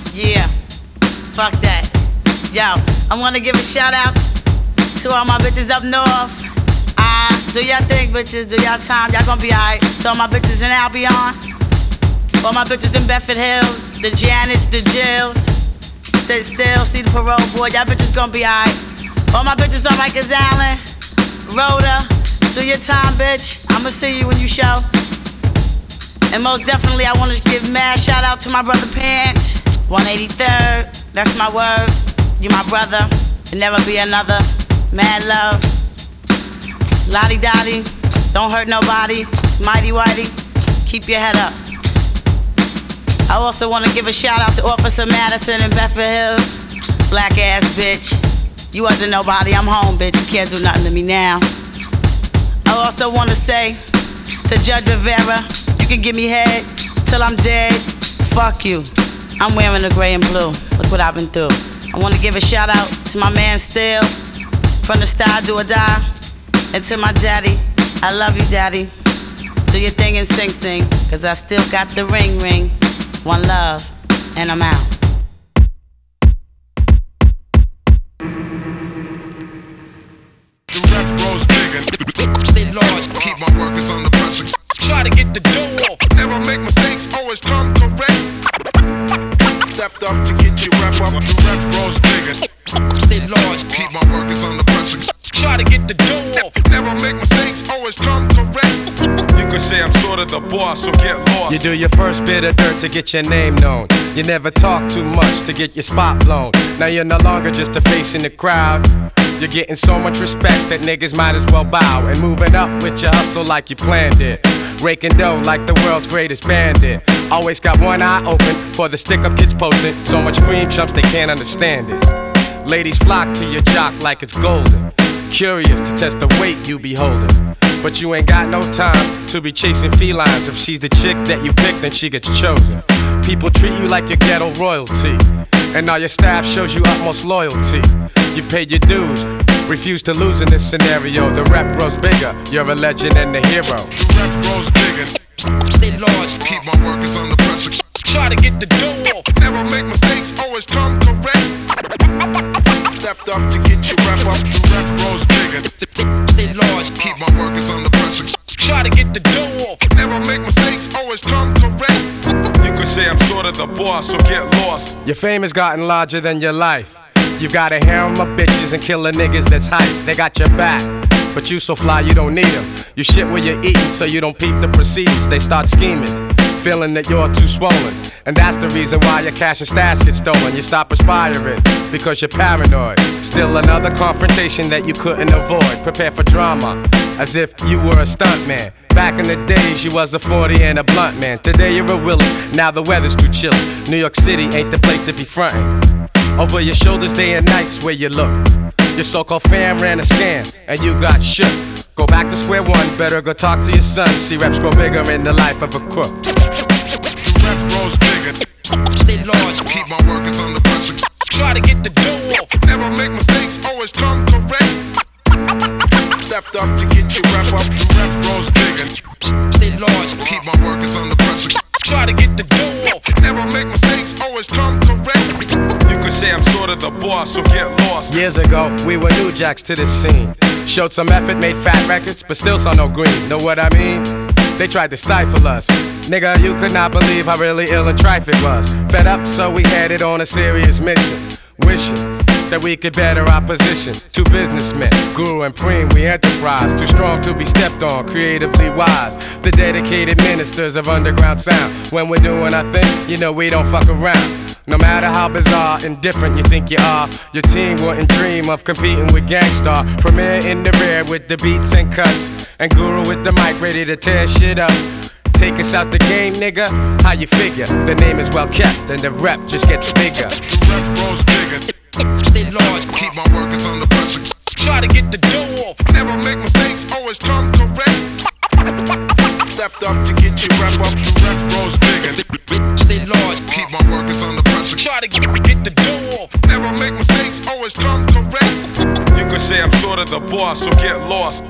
Yeah, fuck that. Yo, I wanna give a shout out to all my bitches up north. Do y'all thing, bitches, do y'all time, y'all gonna be alright. To all my bitches in Albion, all my bitches in Bedford Hills, the Janets, the Jills, stay still, see the parole board, y'all bitches gonna be alright. All my bitches on Rikers Island, Rhoda, do your time, bitch, I'ma see you when you show. And most definitely I wanna give mad shout out to my brother Pinch, 183rd, that's my word, you my brother, and never be another, mad love. Lottie Dottie, don't hurt nobody. Mighty Whitey, keep your head up. I also want to give a shout out to Officer Madison in Bedford Hills. Black ass bitch, you wasn't nobody, I'm home bitch, you can't do nothing to me now. I also want to say to Judge Rivera, you can give me head till I'm dead, fuck you. I'm wearing the gray and blue, look what I've been through. I want to give a shout out to my man Still, from the style Do or Die. And to my daddy, I love you, daddy. Do your thing and sing, cause I still got the ring. One love, and I'm out. The rep grows bigger, stay large, keep my workers under pressure. Try to get the dough off, never make mistakes, always come correct. Stepped up to get your rep up, the rep grows bigger, stay large, keep my workers under pressure. Try to get the dough off, never make mistakes, always come correct. You could say I'm sort of the boss, so get lost. You do your first bit of dirt to get your name known. You never talk too much to get your spot blown. Now you're no longer just a face in the crowd. You're getting so much respect that niggas might as well bow. And moving up with your hustle like you planned it. Raking dough like the world's greatest bandit. Always got one eye open for the stick-up kids posting. So much cream chumps they can't understand it. Ladies flock to your jock like it's golden. Curious to test the weight you be holding. But you ain't got no time to be chasing felines. If she's the chick that you pick, then she gets chosen. People treat you like your ghetto royalty, and all your staff shows you utmost loyalty. You've paid your dues, refuse to lose in this scenario. The rep grows bigger, you're a legend and a hero. The rep grows bigger, stay large, keep my workers under pressure. Try to get the dough off, never make mistakes, always come correct. Stepped up to get your rep up, the rep grows bigger, stay large, keep my workers under pressure. Try to get the dough off, never make mistakes, always come correct. You could say I'm sort of the boss, so get lost. Your fame has gotten larger than your life. You got a harem of bitches and killer niggas that's hype. They got your back, but you so fly you don't need them. You shit where you're eating so you don't peep the proceeds. They start scheming, feeling that you're too swollen. And that's the reason why your cash and stash get stolen. You stop aspiring because you're paranoid. Still another confrontation that you couldn't avoid. Prepare for drama as if you were a stuntman. Back in the days you was a 40 and a blunt man. Today you're a Willie, now the weather's too chilly. New York City ain't the place to be frontin'. Over your shoulders day and nights where you look. Your so-called fam ran a scam and you got shook. Go back to square one, better go talk to your son. See reps grow bigger in the life of a crook. The rep grows bigger, stay large, keep my workers under pressure. Try to get the dough off, never make mistakes, always come correct. Stepped up to get your rep up, the rep grows bigger, stay large, keep my workers under pressure. Try to get the dough off, never make mistakes, always come correct. You could say I'm sort of the boss, so get lost. Years ago, we were new jacks to this scene. Showed some effort, made fat records, but still saw no green. Know what I mean? They tried to stifle us. Nigga, you could not believe how really ill and trife it was. Fed up, so we headed on a serious mission. Wishing that we could better our position. Two businessmen, Guru and Preem, we enterprise. Too strong to be stepped on, creatively wise. The dedicated ministers of underground sound. When we're doing our thing, you know we don't fuck around. No matter how bizarre, indifferent you think you are, your team wouldn't dream of competing with Gangstar. Premier in the rear with the beats and cuts, and Guru with the mic ready to tear shit up. Take us out the game, nigga, how you figure? The name is well kept and the rep just gets bigger. The rep grows bigger, stay large, keep my workers under pressure. Try to get the dough off, never make mistakes, always come correct. Stepped up to get your rep up, the rep grows bigger, stay large, keep my workers under pressure. Try to get the dough off, never make mistakes, always come correct. You could say I'm sort of the boss, so get lost.